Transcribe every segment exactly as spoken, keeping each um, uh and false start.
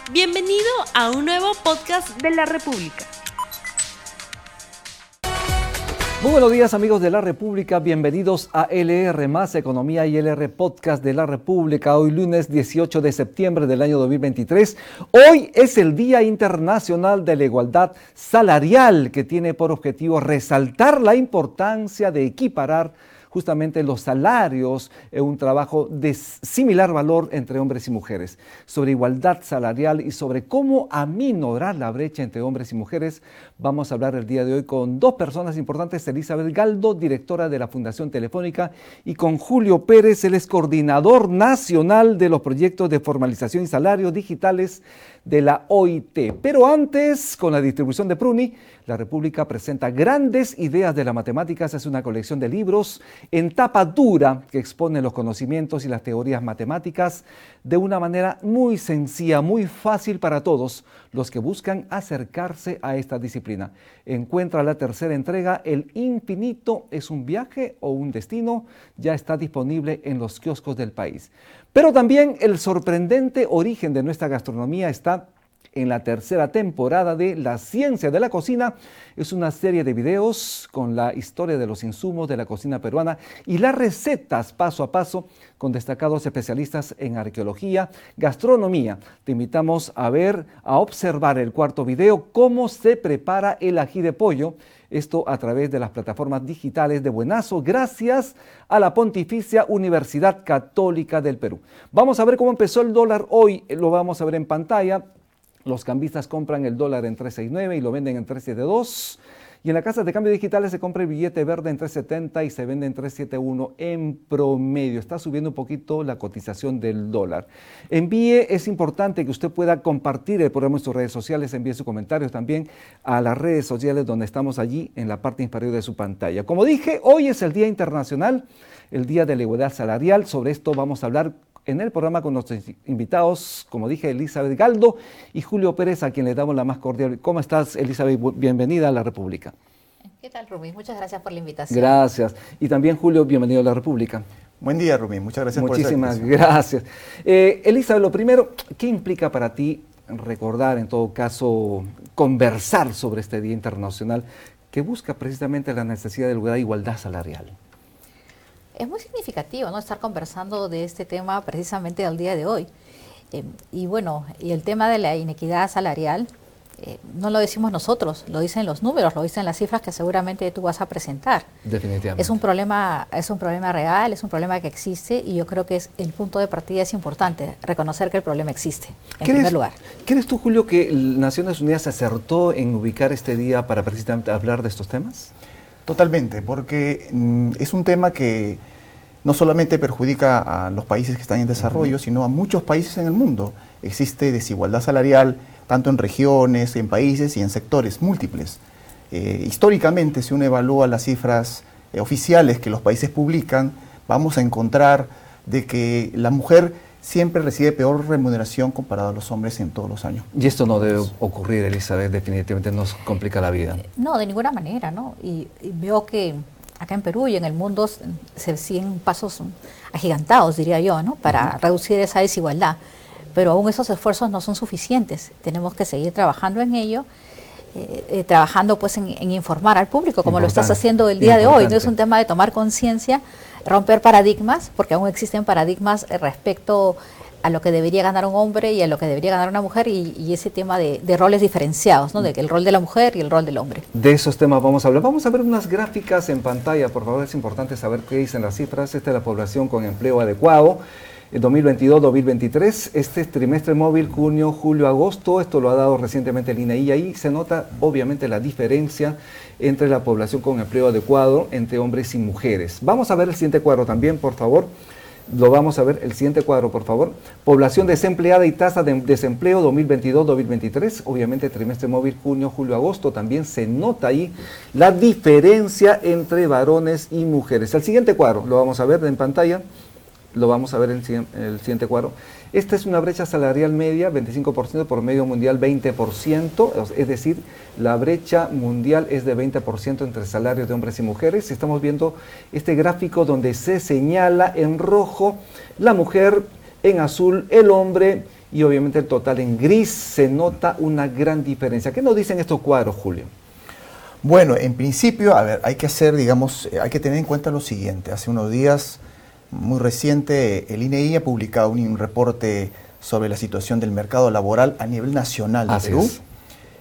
Bienvenido a un nuevo podcast de La República. Muy buenos días, amigos de La República, bienvenidos a L R más Economía y L R Podcast de La República. Hoy lunes dieciocho de septiembre del año dos mil veintitrés. Hoy es el Día Internacional de la Igualdad Salarial, que tiene por objetivo resaltar la importancia de equiparar justamente los salarios en un trabajo de similar valor entre hombres y mujeres. Sobre igualdad salarial y sobre cómo aminorar la brecha entre hombres y mujeres, vamos a hablar el día de hoy con dos personas importantes: Elizabeth Galdo, directora de la Fundación Telefónica, y con Julio Pérez, el ex coordinador nacional de los proyectos de formalización y salarios digitales de la O I T. Pero antes, con la distribución de Pruni, La República presenta Grandes Ideas de las Matemáticas. Es una colección de libros en tapa dura que expone los conocimientos y las teorías matemáticas de una manera muy sencilla, muy fácil para todos los que buscan acercarse a esta disciplina. Encuentra la tercera entrega, El Infinito es un viaje o un destino. Ya está disponible en los kioscos del país. Pero también el sorprendente origen de nuestra gastronomía está en la tercera temporada de La Ciencia de la Cocina. Es una serie de videos con la historia de los insumos de la cocina peruana y las recetas paso a paso con destacados especialistas en arqueología, gastronomía. Te invitamos a ver, a observar el cuarto video, cómo se prepara el ají de pollo. Esto a través de las plataformas digitales de Buenazo, gracias a la Pontificia Universidad Católica del Perú. Vamos a ver cómo empezó el dólar hoy, lo vamos a ver en pantalla. Los cambistas compran el dólar en tres sesenta y nueve y lo venden en tres setenta y dos. Y en las casas de cambio digitales se compra el billete verde en tres setenta y se vende en tres setenta y uno en promedio. Está subiendo un poquito la cotización del dólar. Envíe, es importante que usted pueda compartir el programa en sus redes sociales, envíe sus comentarios también a las redes sociales donde estamos allí en la parte inferior de su pantalla. Como dije, hoy es el Día Internacional, el Día de la Igualdad Salarial. Sobre esto vamos a hablar en el programa con nuestros invitados, como dije, Elizabeth Galdo y Julio Pérez, a quien le damos la más cordial. ¿Cómo estás, Elizabeth? Bienvenida a La República. ¿Qué tal, Rubí? Muchas gracias por la invitación. Gracias. Y también, Julio, bienvenido a La República. Buen día, Rubí. Muchas gracias por esa invitación. Muchísimas gracias. Eh, Elizabeth, lo primero, ¿qué implica para ti recordar, en todo caso, conversar sobre este Día Internacional que busca precisamente la necesidad de igualdad salarial? Es muy significativo, ¿no?, estar conversando de este tema precisamente al día de hoy. Eh, y bueno, y el tema de la inequidad salarial, eh, no lo decimos nosotros, lo dicen los números, lo dicen las cifras que seguramente tú vas a presentar. Definitivamente. Es un problema, es un problema real, es un problema que existe, y yo creo que es el punto de partida es importante, reconocer que el problema existe, en primer lugar. ¿Crees tú, Julio, que Naciones Unidas acertó en ubicar este día para precisamente hablar de estos temas? Totalmente, porque mm, es un tema que no solamente perjudica a los países que están en desarrollo, uh-huh. sino a muchos países en el mundo. Existe desigualdad salarial tanto en regiones, en países y en sectores múltiples. Eh, históricamente, si uno evalúa las cifras eh, oficiales que los países publican, vamos a encontrar de que la mujer siempre recibe peor remuneración comparado a los hombres en todos los años. Y esto no debe ocurrir, Elizabeth, definitivamente nos complica la vida. No, de ninguna manera, ¿no? Y, y veo que acá en Perú y en el mundo se siguen pasos agigantados, diría yo, ¿no?, para uh-huh. reducir esa desigualdad. Pero aún esos esfuerzos no son suficientes. Tenemos que seguir trabajando en ello, eh, eh, trabajando pues en, en informar al público, como Importante. Lo estás haciendo el día Importante. De hoy. No es un tema de tomar conciencia, romper paradigmas, porque aún existen paradigmas respecto a lo que debería ganar un hombre y a lo que debería ganar una mujer, y, y ese tema de, de roles diferenciados, ¿no?, de el rol de la mujer y el rol del hombre. De esos temas vamos a hablar. Vamos a ver unas gráficas en pantalla, por favor. Es importante saber qué dicen las cifras. Esta es la población con empleo adecuado, dos mil veintidós dos mil veintitrés. Este es trimestre móvil, junio, julio, agosto. Esto lo ha dado recientemente el I N E, y ahí se nota obviamente la diferencia entre la población con empleo adecuado entre hombres y mujeres. Vamos a ver el siguiente cuadro también, por favor. Lo vamos a ver, el siguiente cuadro, por favor. Población desempleada y tasa de desempleo dos mil veintidós dos mil veintitrés. Obviamente, trimestre móvil, junio, julio, agosto. También se nota ahí la diferencia entre varones y mujeres. El siguiente cuadro, lo vamos a ver en pantalla. Lo vamos a ver en el siguiente cuadro. Esta es una brecha salarial media, veinticinco por ciento, por medio mundial veinte por ciento, es decir, la brecha mundial es de veinte por ciento entre salarios de hombres y mujeres. Estamos viendo este gráfico donde se señala en rojo la mujer, en azul el hombre y obviamente el total en gris. Se nota una gran diferencia. ¿Qué nos dicen estos cuadros, Julio? Bueno, en principio, a ver, hay que hacer, digamos, hay que tener en cuenta lo siguiente. Hace unos días, muy reciente, el I N E I ha publicado un, un reporte sobre la situación del mercado laboral a nivel nacional de Así Perú. es.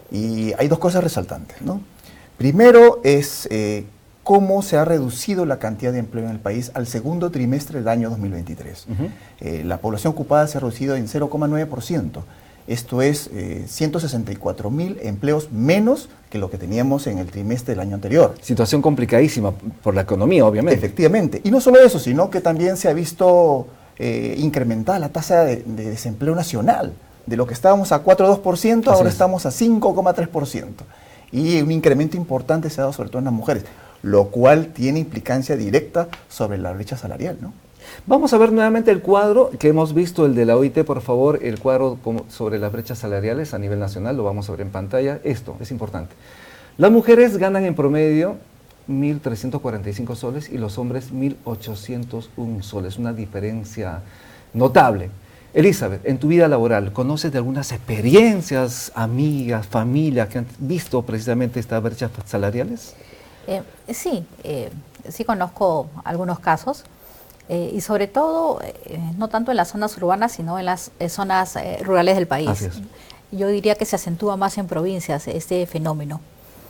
Y hay dos cosas resaltantes, ¿no? Primero es eh, cómo se ha reducido la cantidad de empleo en el país al segundo trimestre del año dos mil veintitrés. Uh-huh. eh, la población ocupada se ha reducido en cero coma nueve por ciento. Esto es eh, ciento sesenta y cuatro mil empleos menos que lo que teníamos en el trimestre del año anterior. Situación complicadísima por la economía, obviamente. Efectivamente. Y no solo eso, sino que también se ha visto eh, incrementada la tasa de, de desempleo nacional. De lo que estábamos a cuatro coma dos por ciento, ahora es. estamos a cinco coma tres por ciento. Y un incremento importante se ha dado sobre todo en las mujeres, lo cual tiene implicancia directa sobre la brecha salarial, ¿no? Vamos a ver nuevamente el cuadro que hemos visto, el de la O I T, por favor, el cuadro sobre las brechas salariales a nivel nacional, lo vamos a ver en pantalla. Esto es importante. Las mujeres ganan en promedio mil trescientos cuarenta y cinco soles y los hombres mil ochocientos uno soles, una diferencia notable. Elizabeth, en tu vida laboral, ¿conoces de algunas experiencias, amigas, familias que han visto precisamente estas brechas salariales? Eh, sí, eh, sí conozco algunos casos. Eh, y sobre todo, eh, no tanto en las zonas urbanas, sino en las eh, zonas eh, rurales del país. Así es. Yo diría que se acentúa más en provincias este fenómeno.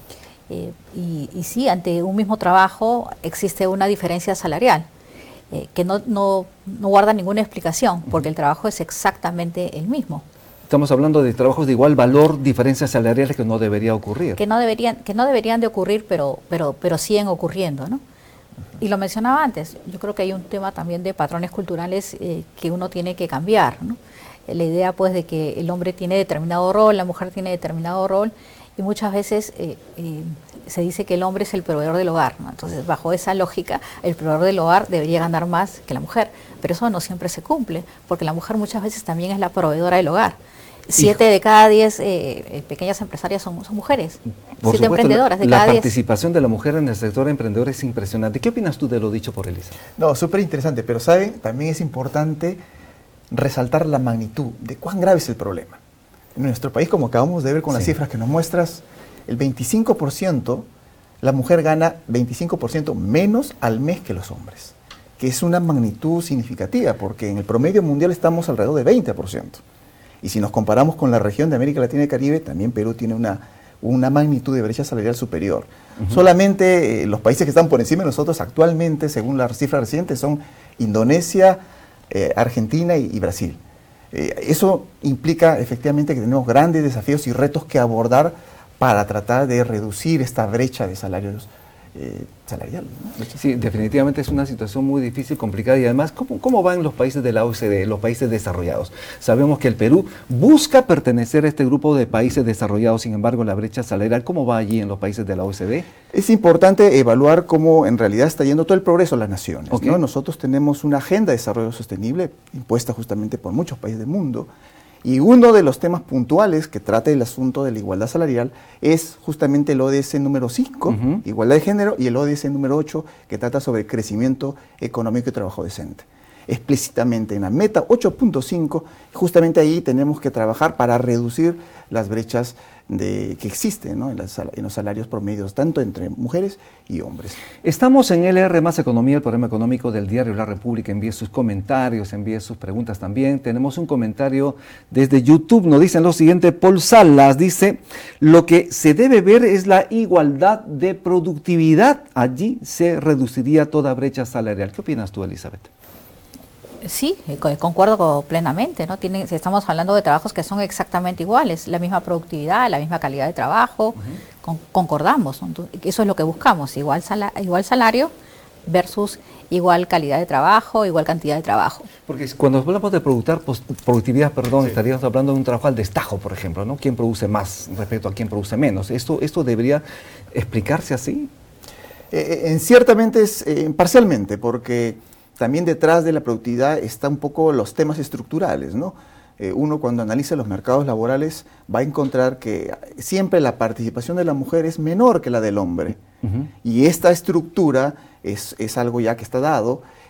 Eh, y, y sí, ante un mismo trabajo existe una diferencia salarial eh, que no, no, no guarda ninguna explicación, porque el trabajo es exactamente el mismo. Estamos hablando de trabajos de igual valor, diferencias salariales que no debería ocurrir. Que no deberían, que no deberían de ocurrir, pero, pero, pero siguen ocurriendo, ¿no? Y lo mencionaba antes, yo creo que hay un tema también de patrones culturales eh, que uno tiene que cambiar, ¿no? La idea pues de que el hombre tiene determinado rol, la mujer tiene determinado rol, y muchas veces eh, eh, se dice que el hombre es el proveedor del hogar, ¿no? Entonces, bajo esa lógica, el proveedor del hogar debería ganar más que la mujer, pero eso no siempre se cumple, porque la mujer muchas veces también es la proveedora del hogar. Siete Hijo. de cada diez eh, pequeñas empresarias son, son mujeres. Por Siete supuesto, emprendedoras de la, cada la diez. participación de la mujer en el sector emprendedor es impresionante. ¿Qué opinas tú de lo dicho por Elisa? No, súper interesante, pero ¿saben? También es importante resaltar la magnitud de cuán grave es el problema. En nuestro país, como acabamos de ver con sí. las cifras que nos muestras, el veinticinco por ciento, la mujer gana veinticinco por ciento menos al mes que los hombres, que es una magnitud significativa, porque en el promedio mundial estamos alrededor de veinte por ciento. Y si nos comparamos con la región de América Latina y Caribe, también Perú tiene una, una magnitud de brecha salarial superior. Uh-huh. Solamente eh, los países que están por encima de nosotros actualmente, según las cifras recientes, son Indonesia, eh, Argentina y, y Brasil. Eh, eso implica efectivamente que tenemos grandes desafíos y retos que abordar para tratar de reducir esta brecha de salarios eh, salarial, ¿no? Sí, definitivamente es una situación muy difícil, complicada, y además, ¿cómo, cómo van los países de la O E C D, los países desarrollados? Sabemos que el Perú busca pertenecer a este grupo de países desarrollados, sin embargo, la brecha salarial, ¿cómo va allí en los países de la O E C D? Es importante evaluar cómo en realidad está yendo todo el progreso de las naciones, okay. ¿no? Nosotros tenemos una agenda de desarrollo sostenible impuesta justamente por muchos países del mundo. Y uno de los temas puntuales que trata el asunto de la igualdad salarial es justamente el O D S número cinco, uh-huh. igualdad de género, y el O D S número ocho, que trata sobre crecimiento económico y trabajo decente. Explícitamente en la meta ocho punto cinco, justamente ahí tenemos que trabajar para reducir las brechas de, que existen, ¿no? en, las, en los salarios promedios, tanto entre mujeres y hombres. Estamos en L R más Economía, el programa económico del diario La República. Envíe sus comentarios, envíe sus preguntas también. Tenemos un comentario desde YouTube, nos dicen lo siguiente, Paul Salas dice, lo que se debe ver es la igualdad de productividad, allí se reduciría toda brecha salarial. ¿Qué opinas tú, Elizabeth? Sí, concuerdo plenamente, ¿no? Tiene, estamos hablando de trabajos que son exactamente iguales, la misma productividad, la misma calidad de trabajo, uh-huh. con, concordamos, ¿no? Eso es lo que buscamos, igual, sala, igual salario versus igual calidad de trabajo, igual cantidad de trabajo. Porque cuando hablamos de productividad, perdón, sí. estaríamos hablando de un trabajo al destajo, por ejemplo, ¿no? ¿Quién produce más respecto a quién produce menos? ¿Esto, esto debería explicarse así? Eh, en ciertamente es eh, parcialmente, porque también detrás de la productividad está un poco los temas estructurales, ¿no? Eh, uno cuando analiza los mercados laborales va a encontrar que siempre la participación de la mujer es menor que la del hombre. Uh-huh. Y esta estructura es, es algo ya que está dado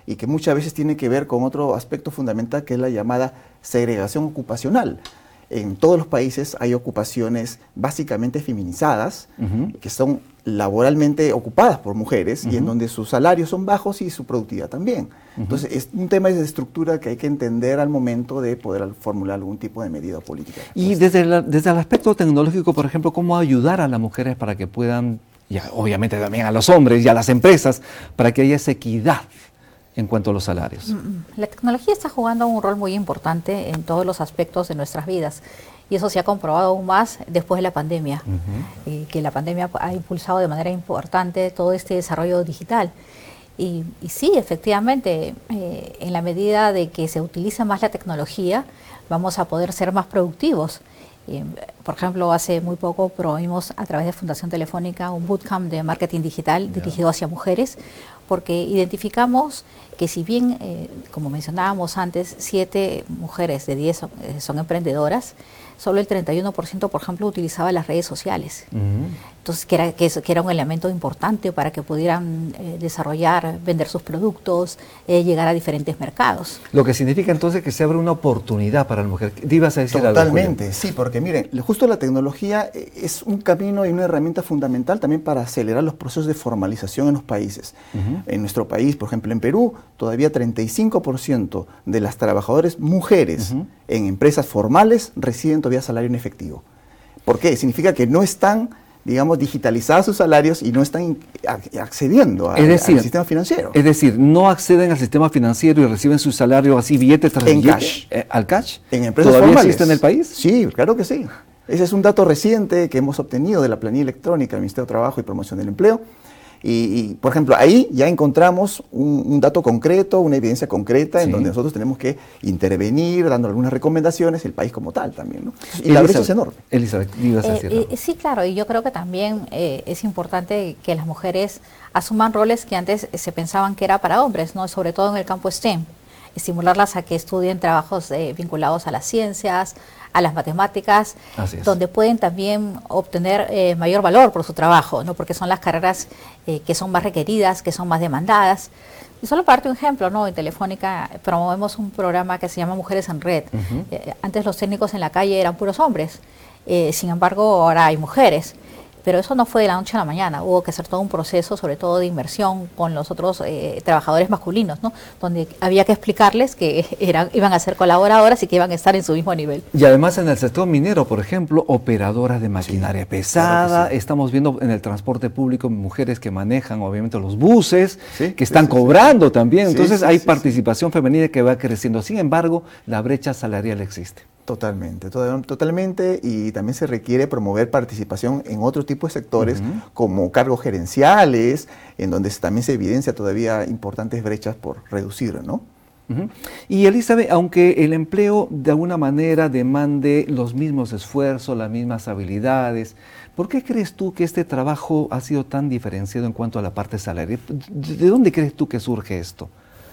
y que muchas veces tiene que ver con otro aspecto fundamental que es la llamada segregación ocupacional. En todos los países hay ocupaciones básicamente feminizadas, uh-huh. que son laboralmente ocupadas por mujeres uh-huh. y en donde sus salarios son bajos y su productividad también. Uh-huh. Entonces es un tema de estructura que hay que entender al momento de poder formular algún tipo de medida política. Y desde, la, desde el aspecto tecnológico, por ejemplo, ¿cómo ayudar a las mujeres para que puedan, y obviamente también a los hombres y a las empresas, para que haya esa equidad en cuanto a los salarios? La tecnología está jugando un rol muy importante en todos los aspectos de nuestras vidas. Y eso se ha comprobado aún más después de la pandemia, uh-huh. y que la pandemia ha impulsado de manera importante todo este desarrollo digital. Y, y sí, efectivamente, eh, en la medida de que se utiliza más la tecnología, vamos a poder ser más productivos. Eh, por ejemplo, hace muy poco promovimos a través de Fundación Telefónica un bootcamp de marketing digital yeah. dirigido hacia mujeres, porque identificamos que si bien, eh, como mencionábamos antes, siete mujeres de diez son, eh, son emprendedoras, solo el treinta y uno por ciento, por ejemplo, utilizaba las redes sociales. Uh-huh. Entonces, que era, que, eso, que era un elemento importante para que pudieran eh, desarrollar, vender sus productos, eh, llegar a diferentes mercados. Lo que significa entonces que se abre una oportunidad para la mujer. ¿Ibas a decir algo? Totalmente, sí, porque miren, justo la tecnología es un camino y una herramienta fundamental también para acelerar los procesos de formalización en los países. Uh-huh. En nuestro país, por ejemplo, en Perú, todavía treinta y cinco por ciento de las trabajadoras mujeres uh-huh. en empresas formales reciben todavía salario en efectivo. ¿Por qué? Significa que no están, digamos, digitalizados sus salarios y no están accediendo a, es decir, al sistema financiero. Es decir, no acceden al sistema financiero y reciben su salario así, billete tras en billete, cash. Eh, ¿Al cash? En empresas ¿Todavía formales. existe en el país? Sí, claro que sí. Ese es un dato reciente que hemos obtenido de la planilla electrónica del Ministerio de Trabajo y Promoción del Empleo. Y, y, por ejemplo, ahí ya encontramos un, un dato concreto, una evidencia concreta, sí. en donde nosotros tenemos que intervenir, dando algunas recomendaciones, el país como tal también, ¿no? Y Elizabeth, la brecha es enorme. Elizabeth, ibas a decir, eh, eh, sí, claro, y yo creo que también eh, es importante que las mujeres asuman roles que antes se pensaban que era para hombres, ¿no? Sobre todo en el campo STEM. Estimularlas a que estudien trabajos eh, vinculados a las ciencias, a las matemáticas, donde pueden también obtener eh, mayor valor por su trabajo, ¿no? Porque son las carreras eh, que son más requeridas, que son más demandadas. Y solo para darte un ejemplo, ¿no? En Telefónica promovemos un programa que se llama Mujeres en Red. Uh-huh. eh, antes los técnicos en la calle eran puros hombres, eh, sin embargo ahora hay mujeres. Pero eso no fue de la noche a la mañana, hubo que hacer todo un proceso, sobre todo de inmersión con los otros eh, trabajadores masculinos, ¿no? Donde había que explicarles que eran, iban a ser colaboradoras y que iban a estar en su mismo nivel. Y además en el sector minero, por ejemplo, operadoras de maquinaria sí, pesada, claro sí. estamos viendo en el transporte público mujeres que manejan obviamente los buses, sí, que están sí, sí, cobrando sí. también, entonces sí, sí, hay sí, participación sí. femenina que va creciendo, sin embargo, la brecha salarial existe. Totalmente, to- totalmente, y también se requiere promover participación en otro tipo de sectores, uh-huh. como cargos gerenciales, en donde también se evidencia todavía importantes brechas por reducir, ¿no? Uh-huh. Y Elizabeth, aunque el empleo de alguna manera demande los mismos esfuerzos, las mismas habilidades, ¿por qué crees tú que este trabajo ha sido tan diferenciado en cuanto a la parte salarial? ¿De dónde crees tú que surge esto?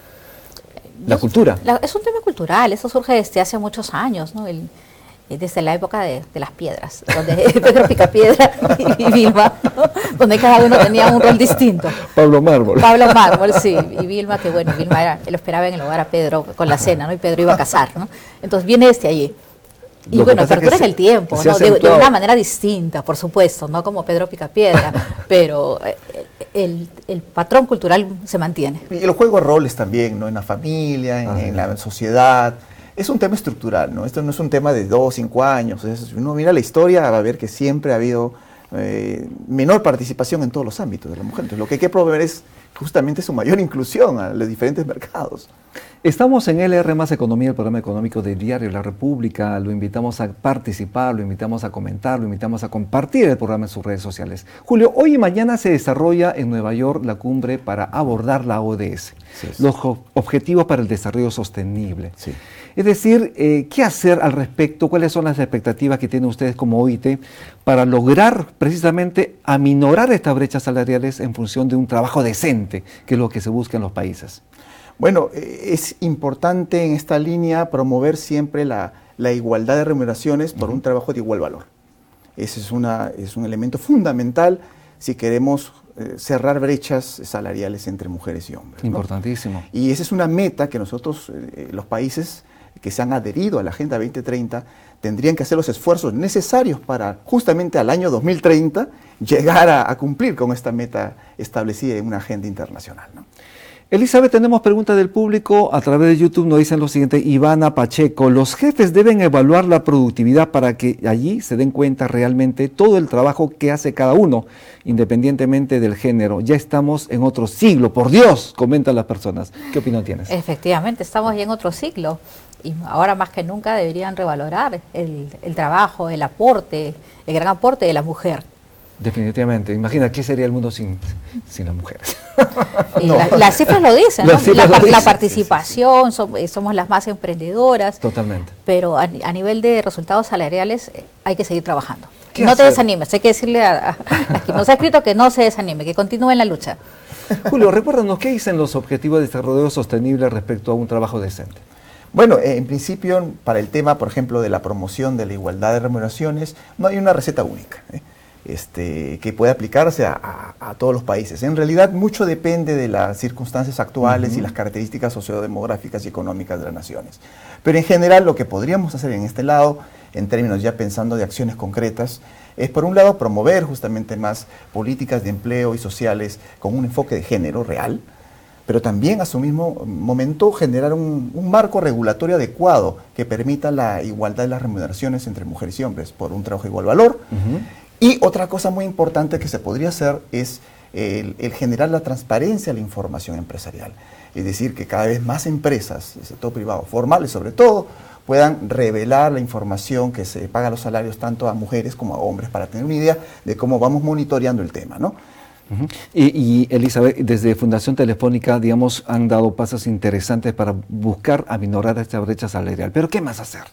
La cultura. La, es un tema cultural, eso surge desde hace muchos años, ¿no? El, desde la época de, de las piedras, donde Pedro Picapiedra y, y Vilma, ¿no? Donde cada uno tenía un rol distinto. Pablo Mármol. Pablo Mármol, sí, y Vilma, que bueno, Vilma era, lo esperaba en el hogar a Pedro con la cena, ¿no? Y Pedro iba a casar, ¿no? Entonces viene este allí. Y lo bueno, apertura es el tiempo, ¿no? De, de una manera distinta, por supuesto, no como Pedro Picapiedra, pero el, el patrón cultural se mantiene. Y los juegos de roles también, ¿no? En la familia, en, en la sociedad. Es un tema estructural, ¿no? Esto no es un tema de dos, cinco años. Si uno mira la historia, va a ver que siempre ha habido eh, menor participación en todos los ámbitos de la mujer. Entonces, lo que hay que promover es justamente su mayor inclusión a los diferentes mercados. Estamos en L R más Economía, el programa económico del diario La República. Lo invitamos a participar, lo invitamos a comentar, lo invitamos a compartir el programa en sus redes sociales. Julio, hoy y mañana se desarrolla en Nueva York la cumbre para abordar la O D S, sí, sí. los Objetivos para el Desarrollo Sostenible. Sí. Es decir, eh, ¿qué hacer al respecto? ¿Cuáles son las expectativas que tienen ustedes como O I T para lograr precisamente aminorar estas brechas salariales en función de un trabajo decente, que es lo que se busca en los países? Bueno, es importante en esta línea promover siempre la, la igualdad de remuneraciones por uh-huh. un trabajo de igual valor. Ese es, una, es un elemento fundamental. si queremos eh, cerrar brechas salariales entre mujeres y hombres, ¿no? Importantísimo. Y esa es una meta que nosotros, eh, los países que se han adherido a la Agenda veinte treinta, tendrían que hacer los esfuerzos necesarios para justamente al año dos mil treinta llegar a, a cumplir con esta meta establecida en una agenda internacional, ¿no? Elizabeth, tenemos preguntas del público a través de YouTube. Nos dicen lo siguiente: Ivana Pacheco, los jefes deben evaluar la productividad para que allí se den cuenta realmente todo el trabajo que hace cada uno, independientemente del género. Ya estamos en otro siglo, por Dios, comentan las personas. ¿Qué opinión tienes? Efectivamente, estamos ya en otro siglo y ahora más que nunca deberían revalorar el, el trabajo, el aporte, el gran aporte de la mujer. Definitivamente. Imagina, ¿qué sería el mundo sin, sin las mujeres? Y no. la, las cifras lo dicen, ¿no? Las cifras la, lo dicen. La participación, somos, somos las más emprendedoras. Totalmente. Pero a, a nivel de resultados salariales eh, hay que seguir trabajando. ¿Qué no hacer? te desanimes, hay que decirle a, a, a quien nos ha escrito que no se desanime, que continúe en la lucha. Julio, recuérdanos, ¿qué dicen los objetivos de desarrollo sostenible respecto a un trabajo decente? Bueno, eh, en principio, para el tema, por ejemplo, de la promoción de la igualdad de remuneraciones, no hay una receta única, ¿eh? Este, que puede aplicarse a, a, a todos los países. En realidad, mucho depende de las circunstancias actuales uh-huh. y las características sociodemográficas y económicas de las naciones. Pero en general, lo que podríamos hacer en este lado, en términos ya pensando de acciones concretas, es por un lado promover justamente más políticas de empleo y sociales con un enfoque de género real, pero también a su mismo momento generar un, un marco regulatorio adecuado que permita la igualdad de las remuneraciones entre mujeres y hombres por un trabajo de igual valor. Uh-huh. Y otra cosa muy importante que se podría hacer es el, el generar la transparencia de la información empresarial. Es decir, que cada vez más empresas, del sector privado, formales sobre todo, puedan revelar la información que se paga los salarios tanto a mujeres como a hombres para tener una idea de cómo vamos monitoreando el tema, ¿no? Uh-huh. y, y Elizabeth, desde Fundación Telefónica, digamos, han dado pasos interesantes para buscar aminorar esta brecha salarial. ¿Pero qué más hacer?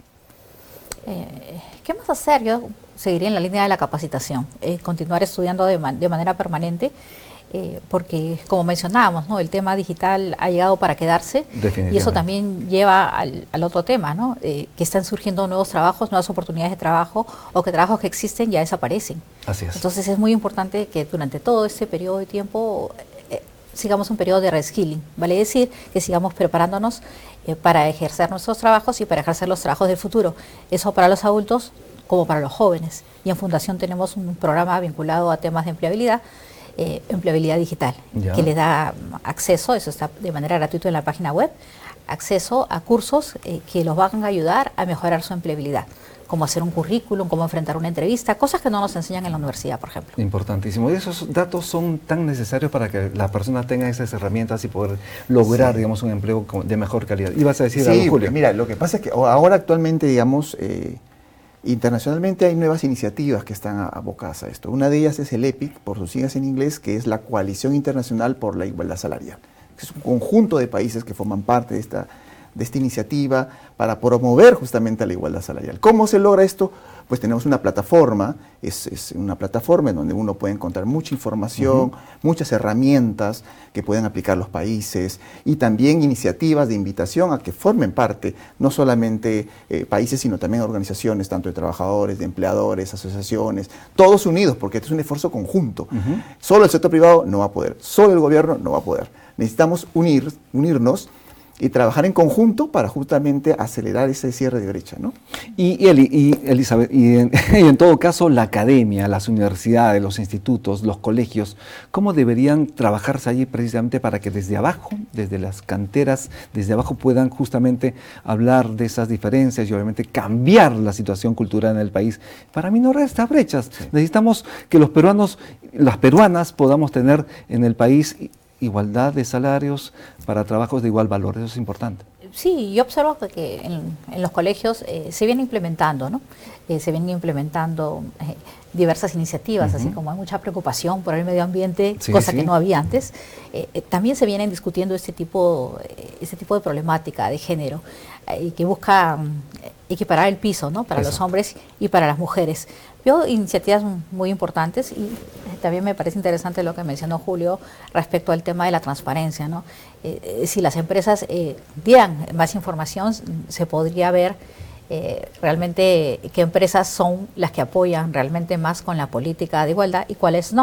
Eh, ¿Qué más hacer? Yo seguiría en la línea de la capacitación, eh, continuar estudiando de, man de manera permanente, eh, porque como mencionábamos, ¿no? El tema digital ha llegado para quedarse y eso también lleva al, al otro tema, ¿no? Eh, que están surgiendo nuevos trabajos, nuevas oportunidades de trabajo o que trabajos que existen ya desaparecen. Así es. Entonces es muy importante que durante todo este periodo de tiempo eh, sigamos un periodo de reskilling, vale decir que sigamos preparándonos eh, para ejercer nuestros trabajos y para ejercer los trabajos del futuro. Eso para los adultos como para los jóvenes. Y en Fundación tenemos un programa vinculado a temas de empleabilidad, eh, empleabilidad digital, ya. que le da acceso, eso está de manera gratuita en la página web, acceso a cursos eh, que los van a ayudar a mejorar su empleabilidad, cómo hacer un currículum, cómo enfrentar una entrevista, cosas que no nos enseñan en la universidad, por ejemplo. Importantísimo. Y esos datos son tan necesarios para que las personas tengan esas herramientas y poder lograr, sí. digamos, un empleo de mejor calidad. ¿Ibas a decir sí, algo, Julio? Mira, lo que pasa es que ahora actualmente, digamos, eh, internacionalmente hay nuevas iniciativas que están abocadas a esto. Una de ellas es el EPIC, por sus siglas en inglés, que es la Coalición Internacional por la Igualdad Salarial. Es un conjunto de países que forman parte de esta, de esta iniciativa para promover justamente la igualdad salarial. ¿Cómo se logra esto? Pues tenemos una plataforma, es, es una plataforma en donde uno puede encontrar mucha información, uh-huh. muchas herramientas que pueden aplicar los países y también iniciativas de invitación a que formen parte, no solamente eh, países, sino también organizaciones, tanto de trabajadores, de empleadores, asociaciones, todos unidos, porque este es un esfuerzo conjunto. Uh-huh. Solo el sector privado no va a poder, solo el gobierno no va a poder. Necesitamos unir, unirnos y trabajar en conjunto para justamente acelerar ese cierre de brecha, ¿no? Y, y, Eli, y Elizabeth, y en, y en todo caso la academia, las universidades, los institutos, los colegios, ¿cómo deberían trabajarse allí precisamente para que desde abajo, desde las canteras, desde abajo puedan justamente hablar de esas diferencias y obviamente cambiar la situación cultural en el país para minorar estas brechas? Sí. Necesitamos que los peruanos, las peruanas podamos tener en el país igualdad de salarios para trabajos de igual valor, eso es importante. Sí, yo observo que en, en los colegios eh, se viene implementando, ¿no? Eh, se vienen implementando eh, diversas iniciativas, uh-huh. así como hay mucha preocupación por el medio ambiente, sí, cosa sí. que no había antes, eh, eh, también se vienen discutiendo este tipo, eh, este tipo de problemática de género, eh, que busca eh, equiparar el piso, ¿no? Para Eso. los hombres y para las mujeres. Veo iniciativas muy importantes y también me parece interesante lo que mencionó Julio respecto al tema de la transparencia, ¿no? Eh, si las empresas eh, dieran más información, se podría ver eh, realmente qué empresas son las que apoyan realmente más con la política de igualdad y cuáles no.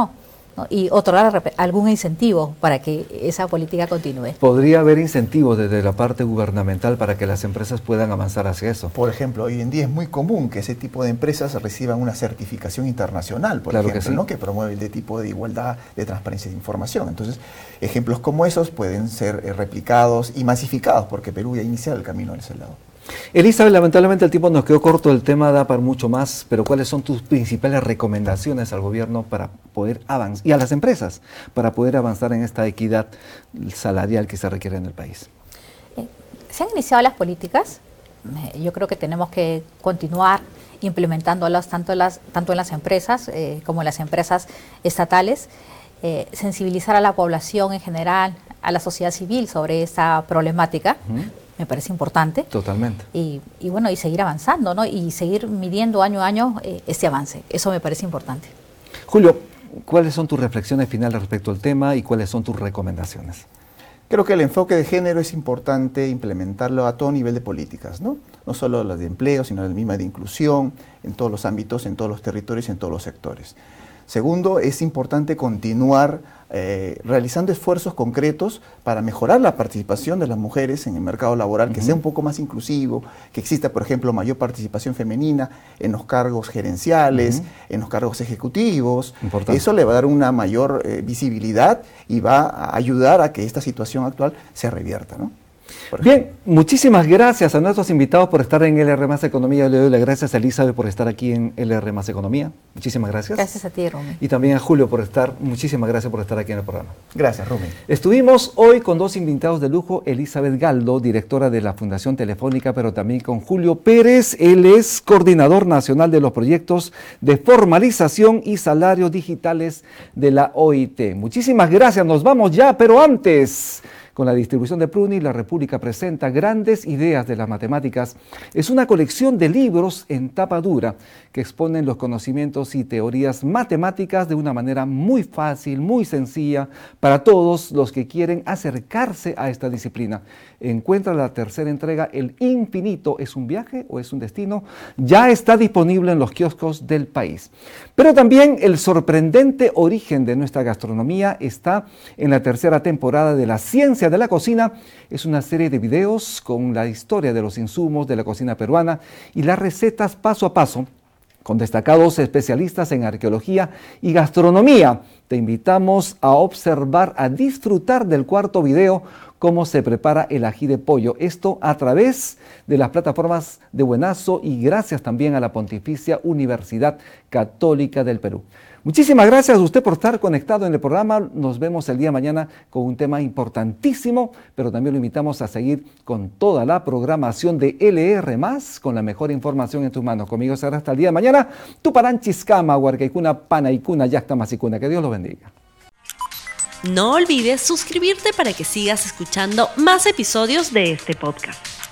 ¿no? Y otorgar algún incentivo para que esa política continúe. ¿Podría haber incentivos desde la parte gubernamental para que las empresas puedan avanzar hacia eso? Por ejemplo, hoy en día es muy común que ese tipo de empresas reciban una certificación internacional, por claro ejemplo, que, sí. ¿no? que promueve el tipo de igualdad, de transparencia de información. Entonces, ejemplos como esos pueden ser eh, replicados y masificados, porque Perú ya ha iniciado el camino en ese lado. Elizabeth, lamentablemente el tiempo nos quedó corto, el tema da para mucho más, pero ¿cuáles son tus principales recomendaciones al gobierno para poder avanzar, y a las empresas, para poder avanzar en esta equidad salarial que se requiere en el país? Eh, se han iniciado las políticas, eh, yo creo que tenemos que continuar implementándolas tanto en las, tanto en las empresas eh, como en las empresas estatales, eh, sensibilizar a la población en general, a la sociedad civil sobre esta problemática. Uh-huh. Me parece importante. Totalmente. Y, y bueno, y seguir avanzando, ¿no? Y seguir midiendo año a año eh, este avance. Eso me parece importante. Julio, ¿cuáles son tus reflexiones finales respecto al tema y cuáles son tus recomendaciones? Creo que el enfoque de género es importante implementarlo a todo nivel de políticas, ¿no? No solo las de empleo, sino la misma de inclusión, en todos los ámbitos, en todos los territorios y en todos los sectores. Segundo, es importante continuar eh, realizando esfuerzos concretos para mejorar la participación de las mujeres en el mercado laboral, uh-huh. que sea un poco más inclusivo, que exista, por ejemplo, mayor participación femenina en los cargos gerenciales, uh-huh. en los cargos ejecutivos. Importante. Eso le va a dar una mayor eh, visibilidad y va a ayudar a que esta situación actual se revierta, ¿no? Bien, muchísimas gracias a nuestros invitados por estar en L R Más Economía. Le doy las gracias a Elizabeth por estar aquí en L R Más Economía. Muchísimas gracias. Gracias a ti, Rumi. Y también a Julio por estar, muchísimas gracias por estar aquí en el programa. Gracias, Rumi. Estuvimos hoy con dos invitados de lujo, Elizabeth Galdo, directora de la Fundación Telefónica, pero también con Julio Pérez. Él es coordinador nacional de los proyectos de formalización y salarios digitales de la O I T. Muchísimas gracias, nos vamos ya, pero antes... Con la distribución de Pruni, La República presenta Grandes Ideas de las Matemáticas. Es una colección de libros en tapa dura que exponen los conocimientos y teorías matemáticas de una manera muy fácil, muy sencilla para todos los que quieren acercarse a esta disciplina. Encuentra la tercera entrega, El Infinito, ¿es un viaje o es un destino? Ya está disponible en los kioscos del país. Pero también el sorprendente origen de nuestra gastronomía está en la tercera temporada de La Ciencia de la Cocina. Es una serie de videos con la historia de los insumos de la cocina peruana y las recetas paso a paso con destacados especialistas en arqueología y gastronomía. Te invitamos a observar, a disfrutar del cuarto video, cómo se prepara el ají de pollo. Esto a través de las plataformas de Buenazo y gracias también a la Pontificia Universidad Católica del Perú. Muchísimas gracias a usted por estar conectado en el programa. Nos vemos el día de mañana con un tema importantísimo, pero también lo invitamos a seguir con toda la programación de L R más, con la mejor información en tus manos. Conmigo será hasta el día de mañana. Tuparanchiskama, Huarcaicuna, Panaicuna, Yactamasicuna. Que Dios los bendiga. No olvides suscribirte para que sigas escuchando más episodios de este podcast.